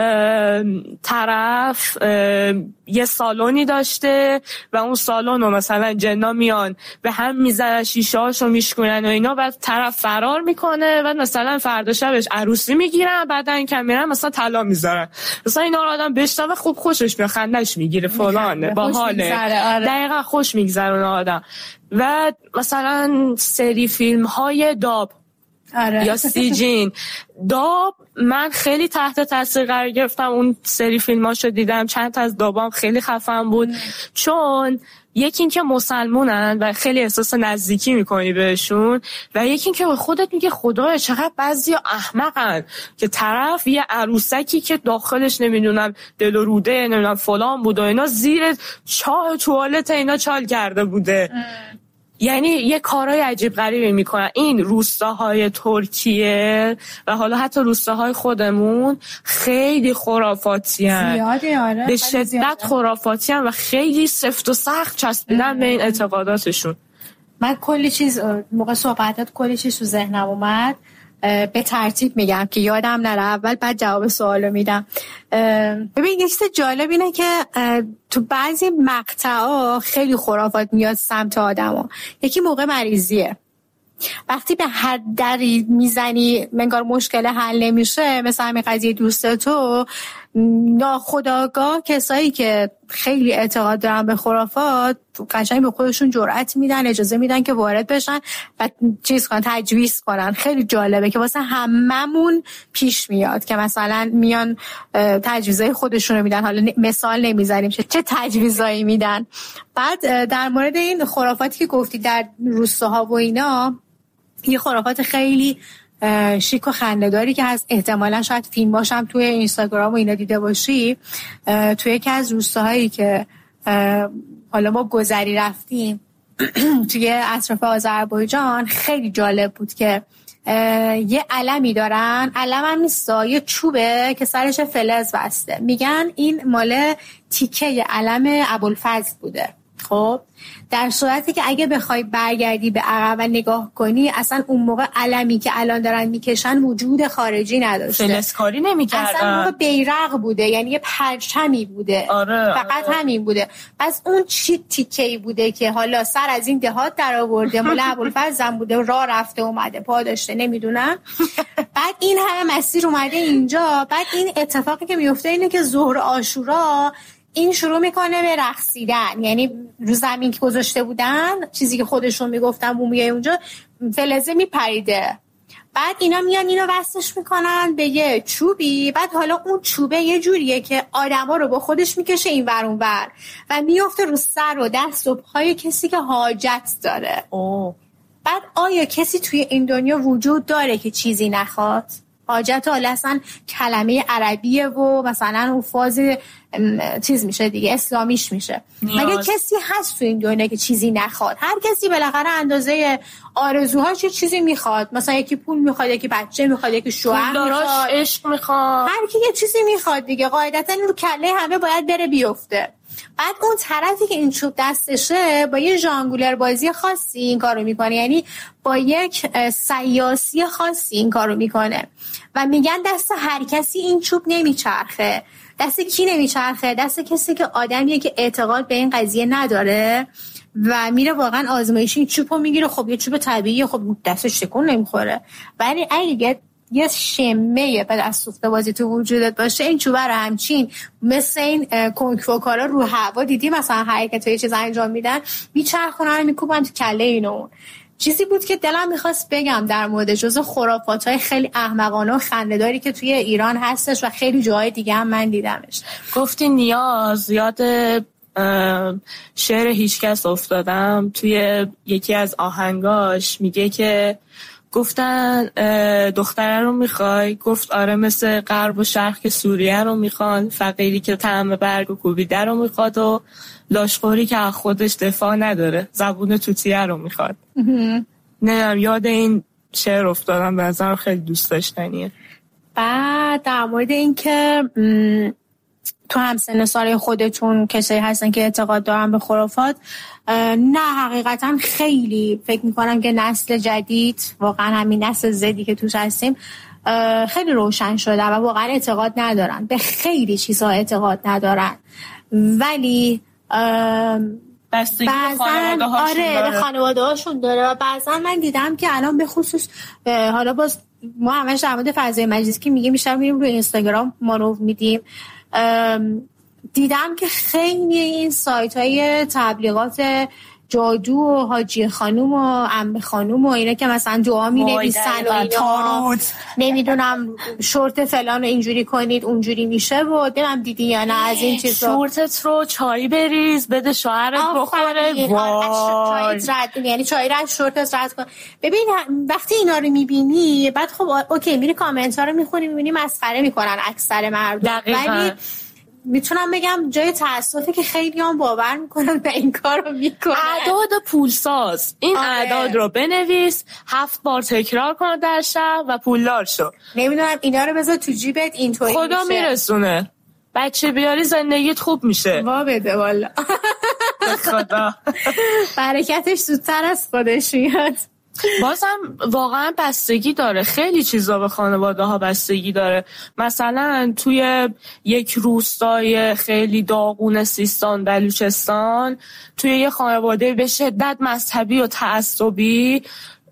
طرف یه سالونی داشته و اون سالن رو مثلا جنا میان به هم میزنن شیشه هاشو میشکنن و اینا، بعد طرف فرار میکنه و مثلا فردا شبش عروسی میگیرن، بعد این کم میرن مثلا طلا میذارن، مثلا اینا رو آدم بشنوه خوب خوشش میاد، خندش میگیره فلانه باحاله. آره. دقیقاً خوش میگذرونه آدم. و مثلا سری فیلم های داب آره. یا سیجین داب من خیلی تحت تاثیر قرار گرفتم، اون سری فیلماشو دیدم، چند تا از دابام خیلی خفن بود. ام. چون یکی این که مسلمونن و خیلی احساس نزدیکی میکنی بهشون و یکی این که به خودت میگه خدایا چقدر بعضی احمقن که طرف یه عروسکی که داخلش نمیدونم دل و روده نمیدونم فلان بود و اینا زیر چاه توالت اینا چال کرده بوده. ام. یعنی یه کارهای عجیب غریبی میکنن. این روستاهای ترکیه و حالا حتی روستاهای خودمون خیلی خرافاتی هن. زیاده آره. به شدت خرافاتی هن و خیلی سفت و سخت چسبیدن به این اعتقاداتشون. من کلی چیز موقع صحبتات کلی چیز تو ذهنم اومد، به ترتیب میگم که یادم نره، اول بعد جواب سوالو میدم. ببین یه چیز جالب اینه که تو بعضی مقطعا خیلی خرافات میاد سمت آدما. یکی موقع مریضیه، وقتی به هر دری میزنی منگار مشکل حل نمیشه، مثلا همین قضیه دوست تو، ناخودآگاه کسایی که خیلی اعتقاد دارن به خرافات قشنگ به خودشون جرأت میدن، اجازه میدن که وارد بشن و چیز کنن، تجویز کنن. خیلی جالبه که واسه هممون پیش میاد که مثلا میان تجویزای خودشون رو میدن. حالا مثال نمیزنیم چه تجویزایی میدن. بعد در مورد این خرافاتی که گفتی در روستاها و اینا، یه خرافات خیلی شیک و خنده‌داری که هست، احتمالا شاید فیلماش هم توی اینستاگرام و اینا دیده باشی. توی یکی از روستاهایی که حالا ما گذری رفتیم توی اطراف آذربایجان، خیلی جالب بود که یه علمی دارن، علم هم نیستا، یه چوبه که سرش فلز بسته، میگن این مال تیکه علم ابوالفضل بوده. خب در صورتی که اگه بخوای برگردی به عقب و نگاه کنی اصلا اون موقع علمی که الان دارن میکشن وجود خارجی نداشته، فلزکاری نمیکردن، اصلا موقع بیرق بوده، یعنی یه پرچمی بوده. آره، فقط آره. همین بوده. پس اون چی تیکه‌ای بوده که حالا سر از این دهات در آورده، مال ابوالفضل بوده، راه رفته اومده، پا داشته، نمیدونم. بعد این همه مسیر اومده اینجا. بعد این اتفاقی که میفته اینه که ظهر عاشورا این شروع میکنه به رقصیدن، یعنی رو زمین که گذاشته بودن چیزی که خودشون میگفتن مومیای اونجا فلزه میپریده. بعد اینا میان اینو وصلش میکنن به یه چوبی. بعد حالا اون چوبه یه جوریه که آدما رو با خودش میکشه این ور اون ور و میفته رو سر و دست و پای کسی که حاجت داره. اوه. بعد آیا کسی توی این دنیا وجود داره که چیزی نخواد؟ حاجت حالا اصلا کلمه عربیه و مثلا اون فاز چیز میشه دیگه، اسلامیش میشه. مگه کسی هست تو این دنیا که چیزی نخواد؟ هر کسی بالاخره اندازه آرزوهاش یه چیزی میخواد. مثلا یکی پول میخواد، یکی بچه میخواد، یکی شوهر میخواد، عشق میخواد، هر کی یه چیزی میخواد دیگه. قاعدتا رو کله همه باید بره بیفته. بعد اون طرفی که این چوب دستشه با یه ژانگولر بازی خاصی این کارو میکنه، یعنی با یک سیاسی خاصی این کارو میکنه و میگن دست هر کسی این چوب نمیچرخه. دست کی نمیچرخه؟ دست کسی که آدمیه که اعتقاد به این قضیه نداره و میره واقعا آزمایشی این چوبو میگیره. خب یه چوب طبیعیه، خب دستش تکون نمیخوره. ولی اگه یه شمه به دست سوخته بازی تو وجودت باشه، این چوبه رو همچین مثل این کنکفوکارا رو هوا دیدی مثلا حرکت یه چیز انجام میدن، میچرخونن میکوبن تو کله اینو. چیزی بود که دلم میخواست بگم در مورد جزء خرافات‌های خیلی احمقانه و خنده‌داری که توی ایران هستش و خیلی جاهای دیگه هم من دیدمش. گفتی نیاز، یاد شعر هیچکس افتادم. توی یکی از آهنگاش میگه که گفتن دختره رو میخوای؟ گفت آره، مثل غرب و شرق که سوریه رو میخوان، فقیری که طعم برگ و کوبیده رو میخواد و لاشخوری که از خودش دفاع نداره، زبون توتیه رو میخواد. نه یاد این شعر افتادم، به نظرم خیلی دوست داشتنیه. بعد در مورد این که تو همسن سال خودتون کسایی هستن که اعتقاد دارن به خرافات، نه حقیقتا خیلی فکر میکنم که نسل جدید، واقعا همین نسل زدی که توش هستیم، خیلی روشن شده و واقعا اعتقاد ندارن به خیلی چیزها، اعتقاد ندارن. ولی بستگی به خانواده هاشون آره داره. به خانواده هاشون داره و بعضا من دیدم که الان به خصوص حالا باز ما همش در مورد فضای مجلسی که میگیم، بیشتر میریم روی اینستاگرام مانور میدیم، دیدم که خیلی این سایت های تبلیغات جادو و حاجی خانوم و عمه خانوم و اینا که مثلا دعا می نویسن و اینا، نمیدونم شورت فلان رو اینجوری کنید اونجوری میشه و دلم دیدی یا نه از این چیزا. شورتت رو چای بریز بده شوهرت بخوره. وای یعنی چای رو از شورتت رد کن. ببین وقتی اینا رو میبینی بعد خب اوکی میری کامنت ها رو میخونی میبینی مسخره میکنن اکثر مردم، ولی میتونم بگم جای تأسفه که خیلی هم باور میکنن به این کار رو میکنن. اعداد پولساز، این آره. اعداد رو بنویس، هفت بار تکرار کن در شب و پولدار شو. نمیدونم اینا رو بذار تو جیبت اینطوری خدا میشه. میرسونه. بچه بیاری زندگیت خوب میشه. وا بده والا. خدا برکتش زودتر از خودش میاد. بازم واقعا بستگی داره، خیلی چیزا به خانواده ها بستگی داره. مثلا توی یک روستای خیلی داغون سیستان بلوچستان، توی یه خانواده به شدت مذهبی و تعصبی،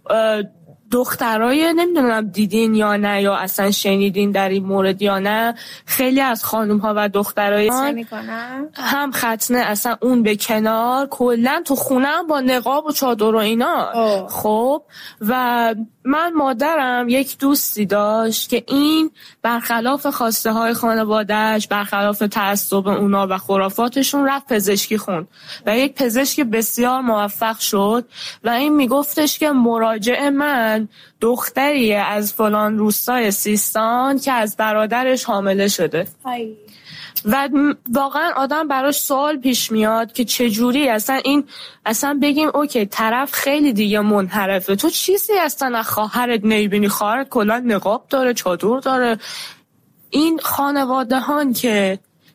دخترای نمیدونم دیدین یا نه یا اصلا شنیدین در این مورد یا نه، خیلی از خانم ها و دخترای هم ختنه اصلا اون به کنار کلن تو خونم با نقاب و چادر و اینا. اوه. خب و من مادرم یک دوستی داشت که این برخلاف خواسته های خانوادهش، برخلاف تعصب اونا و خرافاتشون رفت پزشکی خوند و یک پزشک بسیار موفق شد و این میگفتش که مراجع من دختریه از فلان روستای سیستان که از برادرش حامله شده. ای. و واقعا آدم براش سوال پیش میاد که چجوری اصلا این اصلا بگیم اوکی طرف خیلی دیگه منحرفه، تو چیزی اصلا خواهرت نمیبینی؟ خواهرت کلا نقاب داره، چادر داره. این خانواده هان که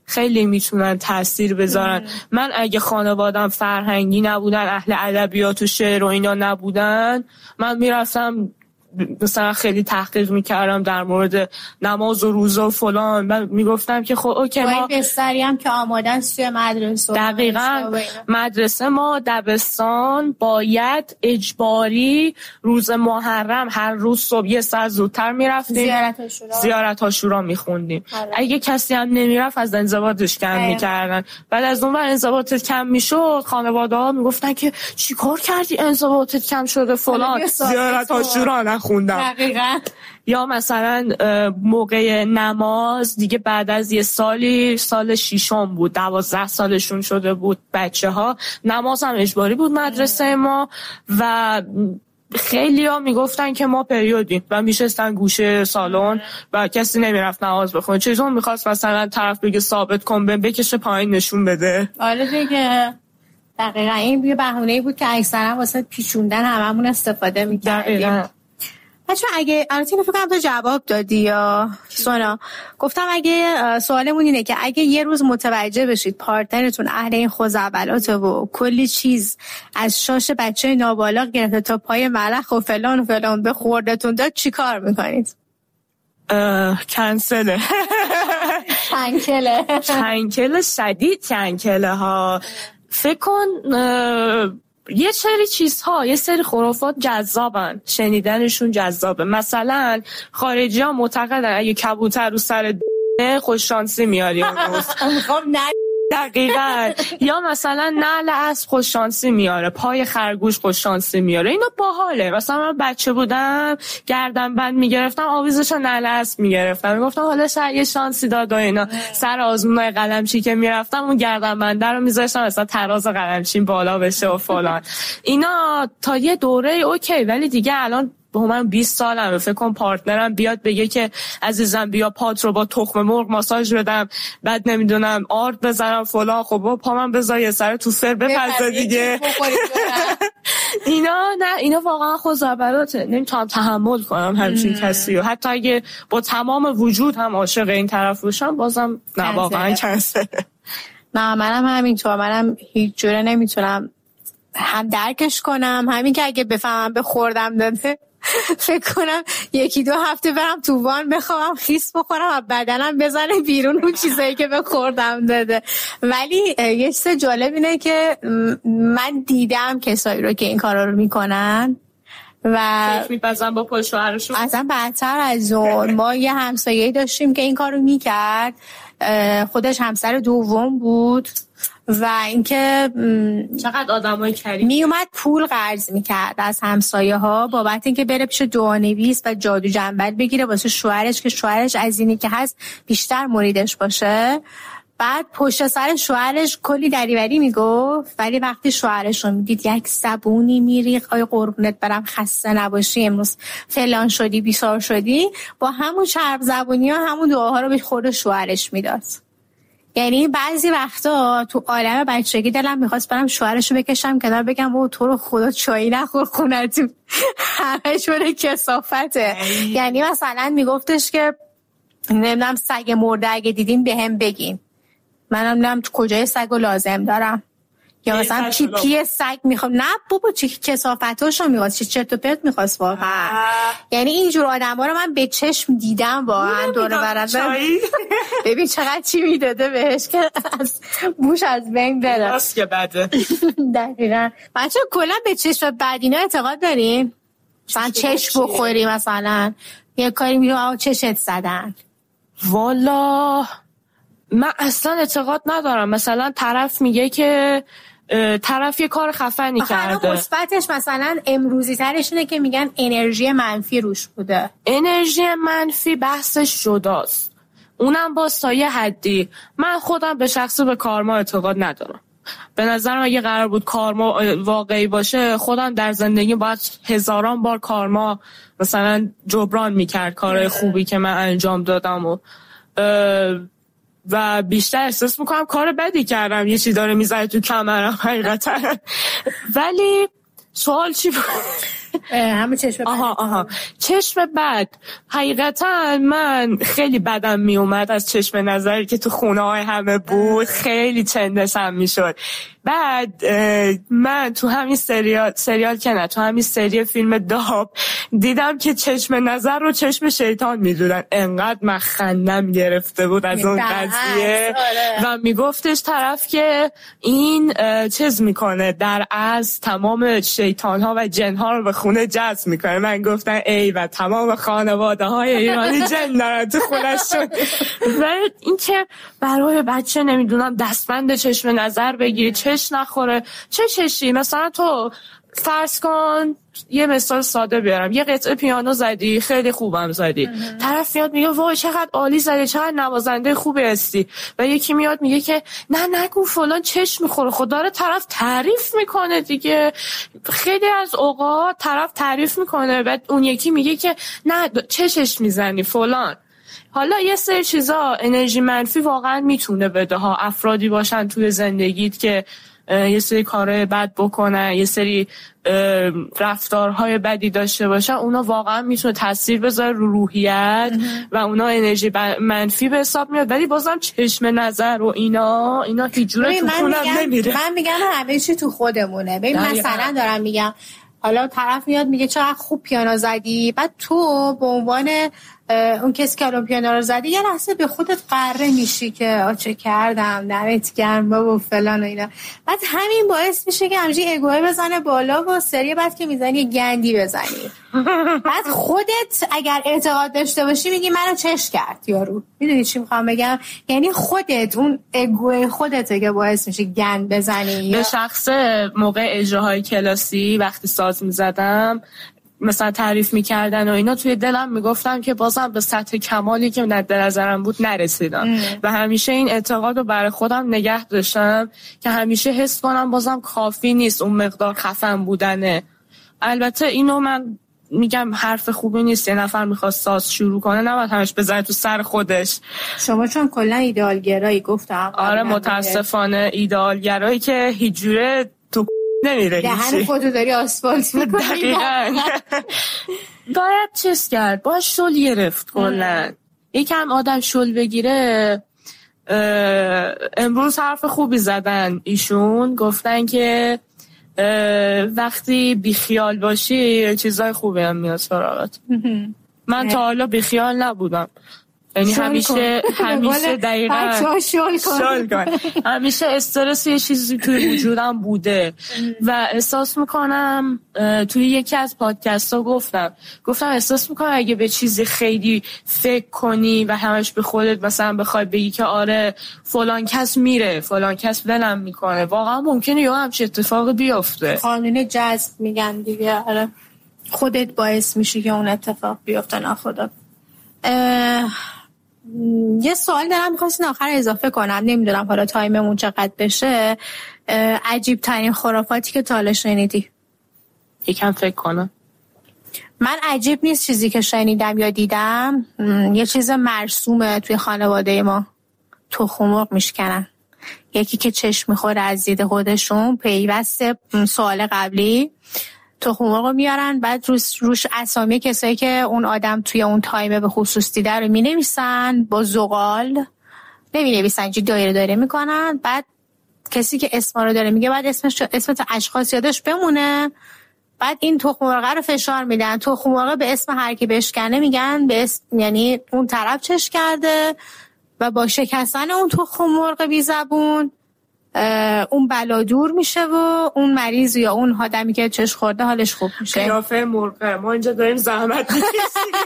خیلی میتونن تاثیر بذارن. ام. من اگه خانوادم فرهنگی نبودن، اهل ادبیات و شعر و اینا نبودن، من میرفتم مثلا خیلی تحقیق میکردم در مورد نماز و روزه و فلان. من میگفتم که خب اوکی ما بستری هم که آماده است توی مدرسه. دقیقاً مدرسه ما دبستان باید اجباری روز محرم هر روز صبح یه ساعت زودتر میرفتیم زیارت عاشورا زیارت عاشورا میخوندیم. اگه کسی هم نمیرفت از انضباطش کم میکردن. بعد از اون ور انضباطت کم میشد، خانواده ها میگفتن که چیکار کردی انضباطت کم شده فلان، زیارت عاشورا خوندم. دقیقاً. یا مثلا موقع نماز دیگه بعد از یه سالی، سال ششم بود، دوازده سالشون شده بود بچه ها، نماز هم اجباری بود مدرسه ما و خیلی ها میگفتن که ما پریودیم و میشستن گوشه سالن و کسی نمیرفت نماز بخونه. چیزون میخواست مثلا طرف بگه ثابت کن بکشه پایین نشون بده. آره دیگه دقیقاً این یه بهونه‌ای بود که اکثرا واسه پیچوندن هممون استفاده می‌کردیم. بچه اگه البته فکر کنم تو جواب دادی یا سونا، گفتم اگه سوالمون اینه که اگه یه روز متوجه بشید پارتنرتون اهل این خزعبلاته و کلی چیز از شاش بچه نابالغ گرفته تا پای ملخ و فلان و فلان به خوردتون داد، چی کار میکنید؟ کنسله کنکله کنکله شدید کنکله ها. فکر کن یه سری چیزها، یه سری خرافات جذابن، شنیدنشون جذابه. مثلا خارجی ها معتقدن اگه کبوتر رو سر خوش شانسی میاری اون روز. دقیقاً. یا مثلا نعل اسب خوش شانسی میاره، پای خرگوش خوش شانسی میاره. اینا باحاله. مثلا من بچه بودم گردن بند میگرفتم، آویزشو نعل اسب میگرفتم، میگفتم حالا شاید یه شانسی داد و اینا. سر آزمونای قلمچی که میرفتم اون گردن بنده رو میذاشتم مثلا تراز قلمچین بالا بشه و فلان. اینا تا یه دوره اوکی، ولی دیگه الان به من بیست سالمه، فکر کنم پارتنرم بیاد بگه که عزیزم بیا پات رو با تخم مرغ ماساژ بدم، بعد نمیدونم آرد بزنم فلان، خب با پامم بذار یه سر تو سر بپزه دیگه. اینا نه، اینا واقعا خزعبلاته. نمیتونم تحمل کنم همچین کسی و حتی اگه با تمام وجود هم عاشق این طرف باشم بازم نه، واقعا کنسله. نه منم همینطور، منم هیچ جوره نمیتونم هم درکش کنم، همین که اگه بفهمم به خوردم داده فکر کنم یکی دو هفته برم تو وان بخوام خیس بخورم و بدنم بزنه بیرون اون چیزایی که به خوردم داده. ولی یه چیز جالب اینه که من دیدم کسایی رو که این کارا رو میکنن و فکر می‌پزن با پای شوهرشون. اصلا بدتر از اون، ما یه همسایه‌ای داشتیم که این کارو میکرد، خودش همسر دوم بود و اینکه چقدر آدمای کریم می اومد پول قرض میکرد از همسایه ها بابت اینکه بره پیش دعانویس و جادو جنبل بگیره واسه شوهرش که شوهرش از اینی که هست بیشتر مریدش باشه. بعد پشت سر شوهرش کلی دریوری میگفت، ولی وقتی شوهرش رو میدید یک زبونی میریخت، آی قربونت برم خسته نباشی امروز فلان شدی بیسار شدی، با همون چرب زبونی ها همون دعاها رو به خود شوهرش میداد. یعنی بعضی وقتا تو عالم بچگی دلم میخواست برم شوهرشو بکشم کنار بگم او تو رو خدا چایی نخور خونتون همه شوره کثافته. یعنی مثلا میگفتش که نمیدونم سگ مرده اگه دیدین به هم بگین، منم نمیدونم کجای سگو لازم دارم، یا مثلا پی پی سگ میخوام. نه بابا چه کثافتاشو میخواست، چه چرت و پرت میخواست واقعا. یعنی اینجور آدما رو من به چشم دیدم واقعا دور و بر. ببین چقدر چی میداده بهش که از بوش از بین بره. راست که بده. دقیقاً. بچه کلا به چشم بد اینا اعتقاد دارین؟ مثلا چشم بخوری مثلا یه کاری میگه آ چشت زدن. والا من اصلا اعتقاد ندارم. مثلا طرف میگه که طرف یه کار خفنی کرده، مثبتش مثلا امروزی ترش اینه که میگن انرژی منفی روش بوده. انرژی منفی بحثش جداست، اونم با سایه حدی. من خودم به شخصه به کارما اعتقاد ندارم. به نظرم اگه قرار بود کارما واقعی باشه خودم در زندگی باید هزاران بار کارما مثلا جبران میکرد کارهای خوبی که من انجام دادم و و بیشتر احساس میکنم کار بدی کردم، یه چی داره میزنه تو کمرم حقیقتا. ولی سوال چی بود؟ همه چشم بد. آها آها چشم بد. حقیقتا من خیلی بدم می اومد از چشم نظری که تو خونه های همه بود، خیلی چندشم می شد. بعد من تو همین سریال سریال که نه تو همین سری فیلم داب دیدم که چشم نظر رو چشم شیطان میدونن. انقدر من خندم گرفته بود از اون قضیه و میگفتش طرف که این چیز میکنه در از تمام شیطان ها و جن ها رو به خونه جذب میکنه. من گفتم ای و تمام خانواده های ایرانی جن دارن تو خونه شد. و این که برای بچه نمیدونم دستبند چشم نظر بگیری چش نخوره. چه چشی؟ مثلا تو فرض کن یه مثال ساده بیارم، یه قطعه پیانو زدی خیلی خوبم زدی، طرف میاد میگه وای چقدر عالی زدی، چقدر نوازنده خوبی هستی، و یکی میاد میگه که نه نگو فلان چشم میخوره. خب داره طرف تعریف میکنه دیگه. خیلی از اوقات طرف تعریف میکنه بعد اون یکی میگه که نه چشش میزنی فلان. حالا یه سری چیزا انرژی منفی واقعا میتونه بده ها. افرادی باشن توی زندگیت که یه سری کارهای بد بکنن، یه سری رفتارهای بدی داشته باشن، اونا واقعا میتونه تاثیر بذاره رو روحیت و اونا انرژی منفی به حساب میاد. ولی بازم چشم نظر و اینا اینا هیچ جوره تو خونم نمیره. من میگم همه چی تو خودمونه. ببین مثلا دارم میگم حالا طرف میاد میگه چقدر خوب پیانو زدی، بعد تو به عنوان اون کسی که الان پیانو رو زدی یه لحظه به خودت قره میشی که آچه کردم دمت گرم بابا فلان و اینا. بعد همین باعث میشه که همچین ایگوی بزنه بالا و سری بعد که میزنی گندی بزنی. بعد خودت اگر اعتقاد داشته باشی میگی منو چش کرد یارو. میدونی چی میخوام بگم؟ یعنی خودت اون ایگوی خودته که باعث میشه گند بزنی. به شخص موقع اجراهای کلاسی وقتی ساز میزدم مثلا تعریف میکردن و اینا، توی دلم میگفتم که بازم به سطح کمالی که در نظرم بود نرسیدم ام. و همیشه این اعتقاد رو برای خودم نگه داشتم که همیشه حس کنم بازم کافی نیست اون مقدار خفن بودنه. البته اینو من میگم حرف خوبی نیست، یه نفر میخواست ساز شروع کنه نباید همش بزنه تو سر خودش. شما چون کلا ایدئالگرایی گفتم. آره متاسفانه ایدئالگرایی که هیچ جوره تو نمیره. دهن خودو داری آسفالت میکنی. دقیقاً. باید چیز کرد، باید شل گرفت کلا. یکم آدم شل بگیره. امروز حرف خوبی زدن ایشون، گفتن که وقتی بیخیال باشی چیزای خوبی هم میاد سراغت. من تا حالا بیخیال نبودم، یعنی همیشه همیشه دقیقاً شل کن. همیشه استرس یه چیزی توی وجودم بوده و احساس میکنم توی یکی از پادکست ها گفتم گفتم احساس میکنم اگه به چیزی خیلی فکر کنی و همش به خودت مثلا بخوای بگی که آره فلان کس میره فلان کس ولم میکنه، واقعا ممکنه یا همچین اتفاقی بیفته. قانون جذب میگن دیگه. آره خودت باعث میشی که اون اتفاق بیفته. نه خدا. یه سوال دارم می‌خواستم آخر اضافه کنم، نمیدونم حالا تایممون چقدر بشه. عجیب ترین خرافاتی که تا حالا شنیدی؟ یکم فکر کنم. من عجیب نیست چیزی که شنیدم یا دیدم. یه چیز مرسومه توی خانواده ما، تخم مرغ میشکنن. یکی که چشم میخوره از دید خودشون پیوسته سوال قبلی تخم مرغ رو میارن، بعد روش, روش اسامی کسایی که اون آدم توی اون تایمه به خصوص دیده رو مینویسن با زغال، نمینویسن اینجوری دایره دایره میکنن. بعد کسی که اسم رو داره میگه بعد اسمش اسم اشخاص یادش بمونه. بعد این تخم مرغ رو فشار میدن، تخم مرغ به اسم هر کی بشکنه میگن به اسم، یعنی اون طرف چش کرده و با شکستن اون تخم مرغ بی زبون اون بلا دور میشه و اون مریض یا اون آدمی که چش خورده حالش خوب میشه. قیافه مرغ ما اینجا داریم زحمت میکشیم.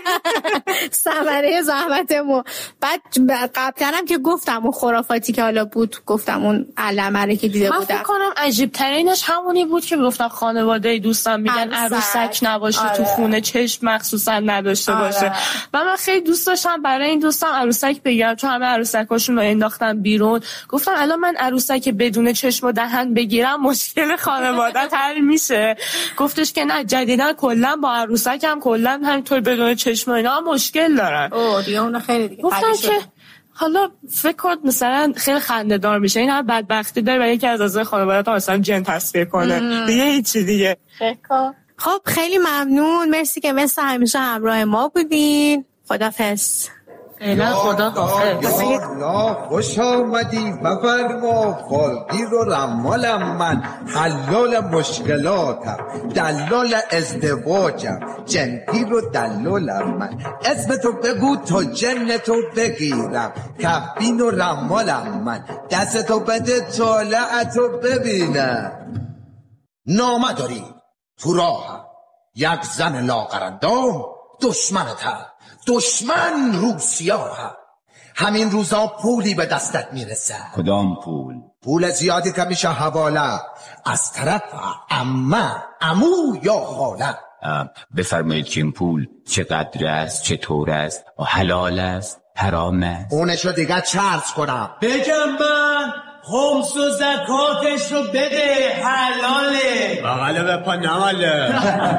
ثمره زحمتمون. بعد قبلا هم که گفتم اون خرافاتی که حالا بود، گفتم اون علمه که دیده بودم. من فکر کنم عجیب ترینش همونی بود که گفتم خانواده دوستان میگن عروسک نباشه. آره. تو خونه چشم مخصوصا نداشته. آره. باشه. و من خیلی دوست داشتم برای این دوستان عروسک بگیرم، چون همه عروسکاشون رو انداختن بیرون. گفتم الان من عروسک بدون چشم و دهن بگیرم مشکل خانواده حل میشه. گفتش که نه، جدیدا کلا با عروسک هم کلا همینطور بدون چشم و اینا هم مشکل دارن. اوه دیگه اون خیلی دیگه. گفتم که حالا فکر کنم مثلا خیلی خنده‌دار میشه، این هم بدبختی داره و یکی از اعضای خانواده تا مثلا جن تصویر کنه. دیگه هیچی دیگه. فکر خب خیلی ممنون، مرسی که مثل همیشه همراه ما بودین. خداحافظ. اینا خدا حافظ. یا خوش آمدی بفرما فالگیر و رمالم، من حلال مشکلاتم، دلال ازدواجم، جنگیر و دلالم، من اسم تو بگو تا جن تو بگیرم، کفین و رمالم، من دست تو بده طالعتو ببینم. نامه داری تو راهم یک زن لاغرندام، دشمنت هم دشمن روسیاه، همین روزا پولی به دستت میرسه. کدام پول؟ پول زیادی که میشه حواله از طرف عمه، عمو یا خاله. بفرمایید که این پول چقدر است، چطور است، حلال است، حرام است؟ اونشو دیگه چرز کنم بگم من خمس و زکاتش رو بده، حلاله بغله به پا نماله.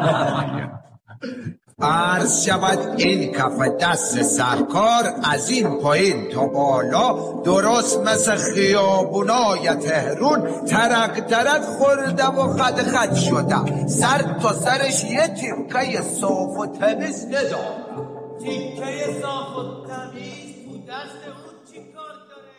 عرض شود این کف دست سرکار، از این پایین تا بالا درست مثل خیابونای تهرون، ترک ترک خورده و خد خد شده، سر تا سرش یه تیکه صاف و تمیز نداره. تیکه صاف و تمیز تو دست اون چی کار داره؟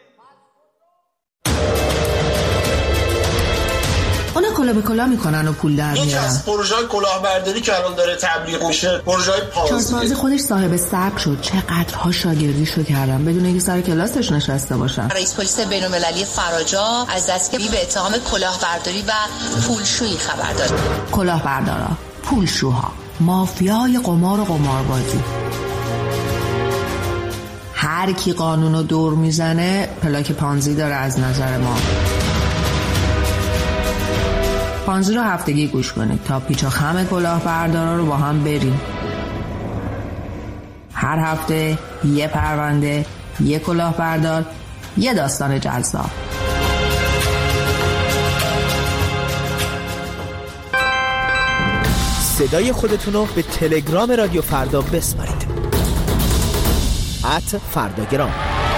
اونا کلا به کلا میکنن و پول در میارن. یکی از پروژه‌های کلاهبرداری که الان داره تبلیغ میشه پروژه‌های پانزی. پانزی خودش صاحب سبک شد، چقدرها شاگردیشو کردن بدون اینکه سر کلاسش نشسته باشن. رئیس پلیس بین‌المللی فراجا از دستگیری به اتهام کلاهبرداری و پولشویی خبر داد. کلاهبردارا، پولشوها، مافیای قمار و قماربازی. هر کی قانونو دور میزنه پلاک پانزی داره از نظر ما. پانزی رو هفتگی گوش کنید تا پیچ و خم کلاهبردارا رو با هم بریم. هر هفته یه پرونده، یه کلاهبردار، یه داستان جذاب. صدای خودتون رو به تلگرام رادیو فردا بسپارید. ات فرداگرام.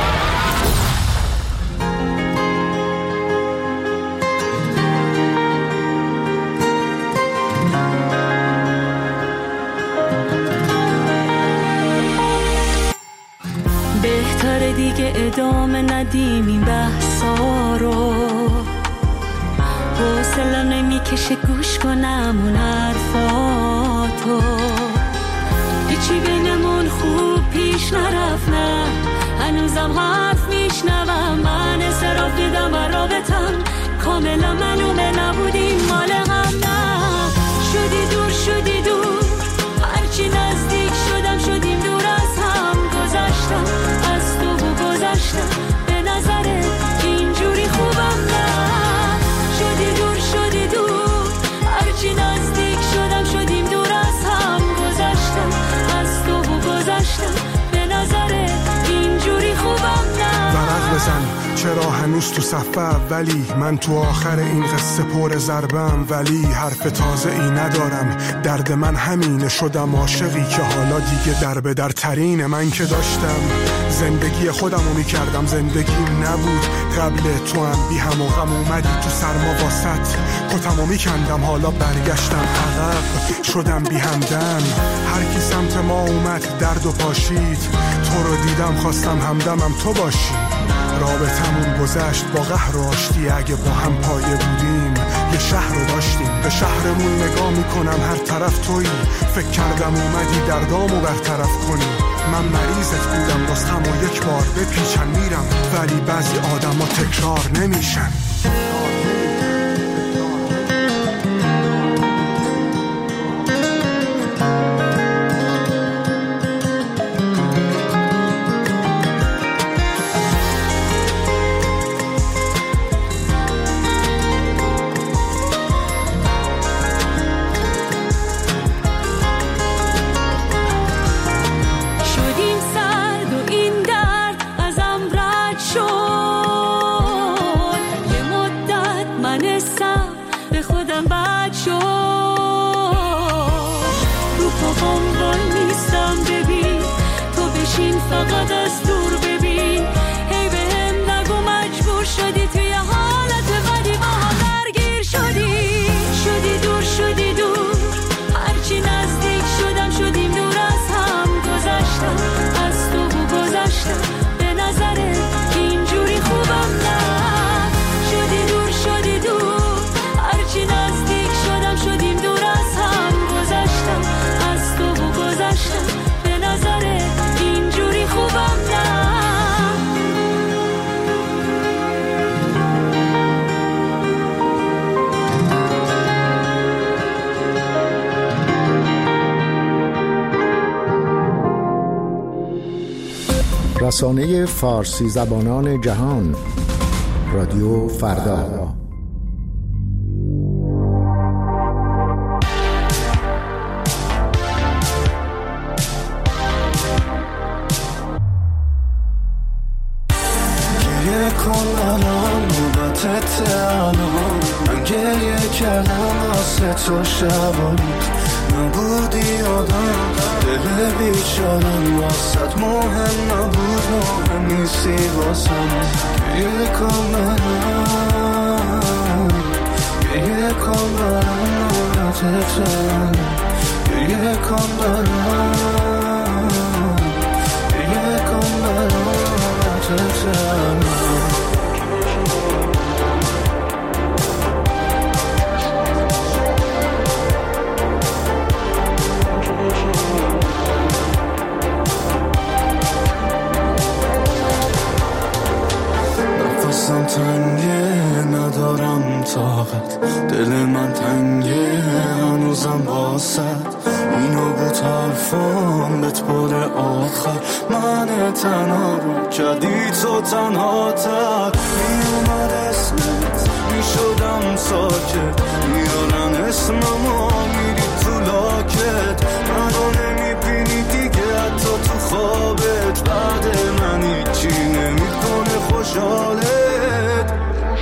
بهتره دیگه ادامه ندیم این بحثا رو، حوصله‌ام نمیکشه گوش کنم اون حرفاتو، هیچی بینمون خوب پیش نرفت، نه هنوزم حرف میشنوم، من اصراف دیدم و رابطم کاملا معلومه نبودیم مال هم، نه شدی دور شدی دور، هرچی نزدیک شدم شدیم دور از هم، گذشتم از تو و گذشتم به نظرت اینجوری خوبم، نه شدی دور شدی دور، هرچی نزدیک شدم شدیم دور از هم، گذشتم از تو و گذشتم به نظرت اینجوری خوبم، نه ورق بزن چرا هنوز تو صفحه اولی، من تو آخر این قصه پر ضربم، ولی حرف تازه ای ندارم، درد من همینه شدم عاشقی که حالا دیگه در به در ترینه، من که داشتم زندگی خودمو میکردم، زندگی نبود قبل تو هم بی هم و غم، اومدی تو سرما واسط کتمو میکندم، حالا برگشتم عقب شدم بی همدم، هر کی سمت ما اومد درد و پاشید، تو رو دیدم خواستم همدمم تو باشی، رابطمون گذشت با قهر و آشتی، اگه با هم پایه بودیم یه شهر رو داشتیم، به شهرمون نگاه میکنم هر طرف تویی، فکر کردم اومدی دردامو برطرف کنی، من مریضت بودم راستم و یک بار بپیچن میرم، ولی بعضی آدم ها تکرار نمیشن. فقط از دور ببین، هی به هم نگو مجبور شدی توی حالت بدی با هم درگیر شدی، شدی دور شدی دور، رسانه فارسی زبانان جهان، رادیو فردا. من گریه کردم واسه تو شبانی نبودی آدم دل بیچارم واسط مهم نبود مهم نیستی واسم گریه کن برم گریه کن برم نبودتم گریه کن برم گریه کن برم نبودتم نفسم تنگه ندارم طاقت دل من تنگه هنوزم واسد اینو بود حرفان بهت بار آخر من تنها رو کردی تو تنها تر میومد اسمت میشدم ساکت میارن اسممو میری تو لاکت منو نمیبینی دیگه حتی تو خوابت بعد من هیچی نمیکنه خوشحالت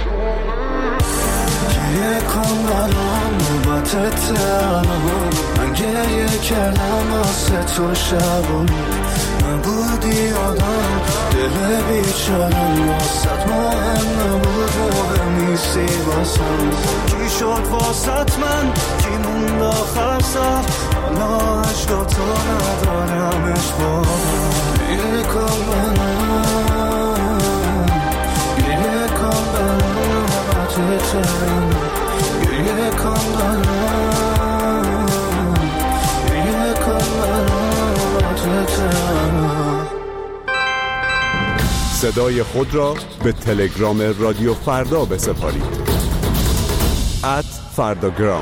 گریه کن برام نوبتت الان من گریه کردم واسه تو شبانی نبودی آدم دل بیچارم واسط مهم نبود مهم نیستی واسم کی شد واسط من کی موند آخر سر حالا عشقا تو ندارمش بابا گریه کن برام گریه کن برام نبتتم گریه کن برام گریه کن برام نبتتم. صدای خود را به تلگرام رادیو فردا بسپارید. ات فرداگرام.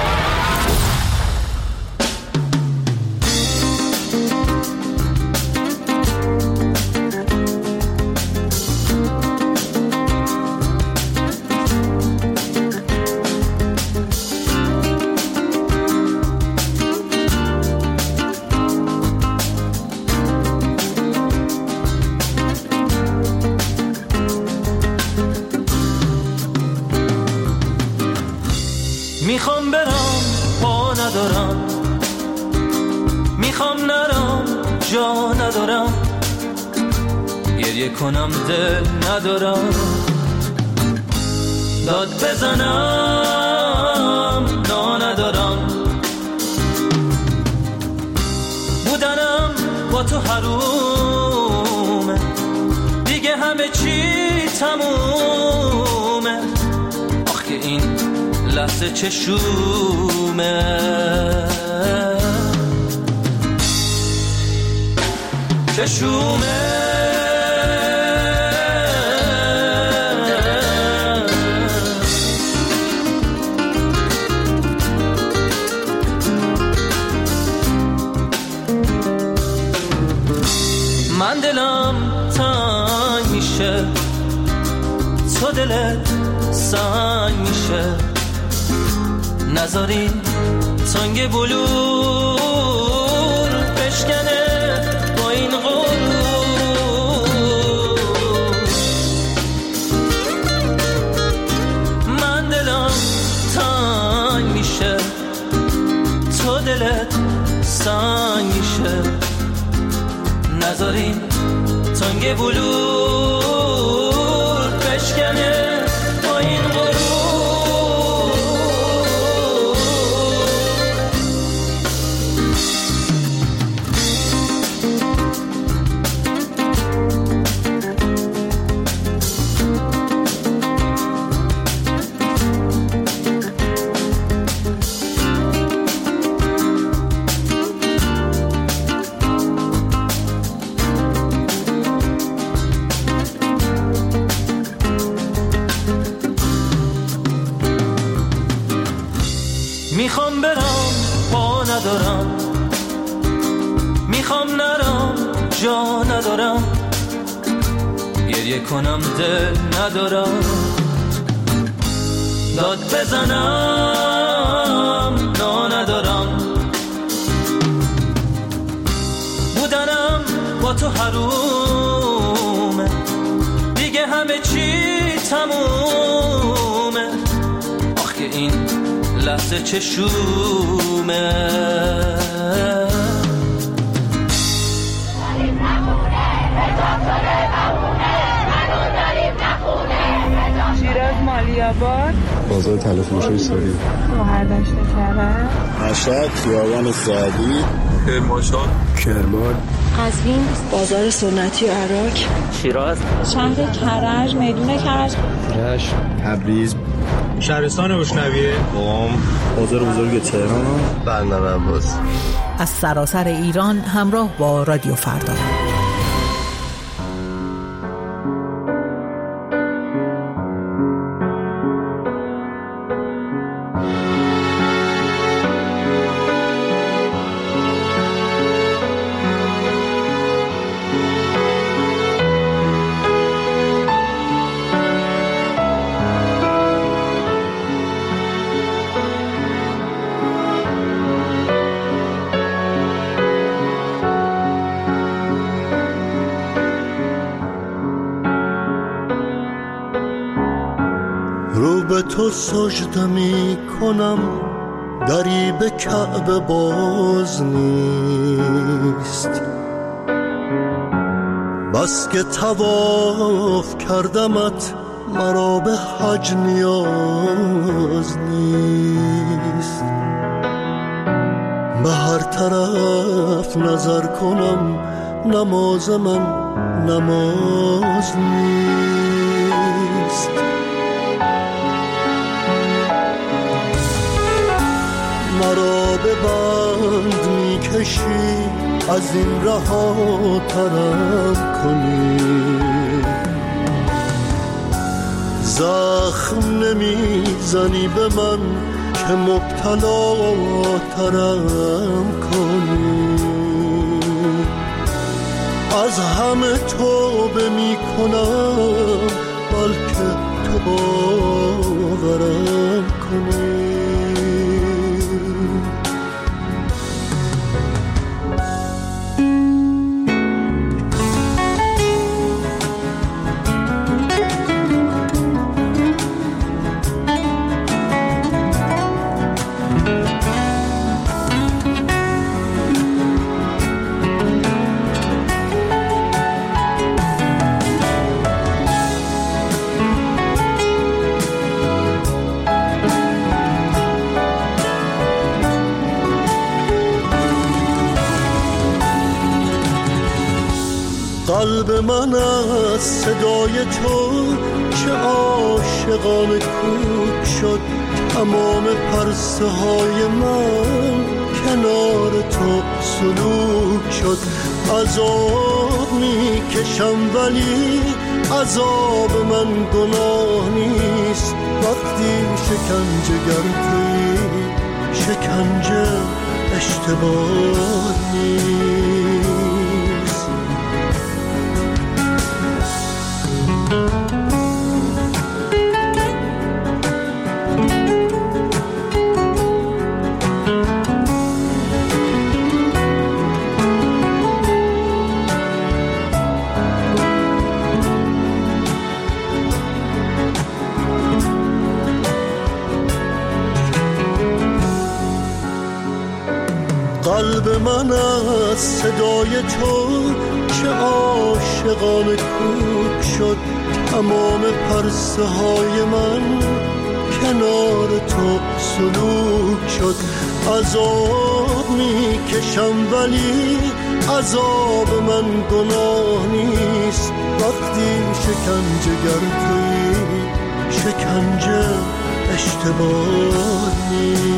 میخوام برم پا ندارم میخوام نرم جا ندارم گریه کنم دل ندارم داد بزنم نا ندارم بودنم با تو حرومه دیگه همه چی تمومه آخ که این لحظه چشومه چشومه من دلم تنگ میشه تو دلت سنگ میشه نذاری تنگ بلور بشکنه با این غرور من دلم تنگ میشه تو دلت سنگ میشه نذاری تنگ بلور بشکنه با این غرور میخوام برم پا ندارم میخوام نرم جا ندارم گریه کنم دل ندارم، داد بزنم نا ندارم، بودنم با تو حرومه، دیگه همه چی تمومه، آخ که این لحظه چشومه. شیراز مالی‌آباد، بازار تلفروشی ساری، شهردشت کرج، مشهد خیابان سعدی، کرمانشاه، کرمان، قزوین بازار سنتی و عراق، شیراز، شهر کرج، میدون کرج، رشت، تبریز، شهرستان اشنویه، قم، بازار بزرگ تهران، بندر عباس. از سراسر ایران همراه با رادیو فردا. رو به تو سجده می کنم، دری به کعبه باز نیست، بس که طواف کردمت مرا به حج نیاز نیست، به هر طرف نظر کنم نماز من نماز نیست. مرا به بند می کشی، از این رها ترم کنی، زخم نمی زنی به من که مبتلا ترم کنی، از همه توبه می کنم بلکه تو باورم کنی. قلب من از صدای تو چه عاشقانه کوک شد، تمام پرسه های من کنار تو سلوک شد، عذاب می کشم ولی عذاب من گناه نیست، وقتی شکنجه گردی شکنجه اشتباه نیست. قلب من از صدای تو چه عاشقانه کوک شد، تمام پرسه های من کنار تو سلوک شد، عذاب می کشم ولی عذاب من گناه نیست، وقتی شکنجه گردی شکنجه اشتباه نیست.